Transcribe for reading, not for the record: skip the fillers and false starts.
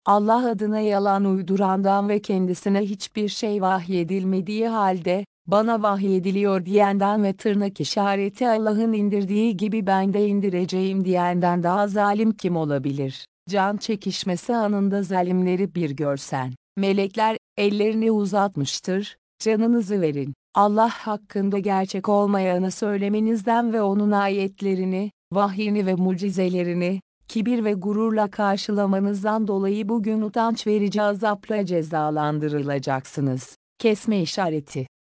Allah adına yalan uydurandan ve kendisine hiçbir şey vahyedilmediği halde, bana vahyediliyor diyenden ve tırnak işareti Allah'ın indirdiği gibi ben de indireceğim diyenden daha zalim kim olabilir? Can çekişmesi anında zalimleri bir görsen. Melekler, ellerini uzatmıştır, canınızı verin. Allah hakkında gerçek olmayanı söylemenizden ve onun ayetlerini, vahyini ve mucizelerini, kibir ve gururla karşılamanızdan dolayı bugün utanç verici azapla cezalandırılacaksınız. Kesme işareti.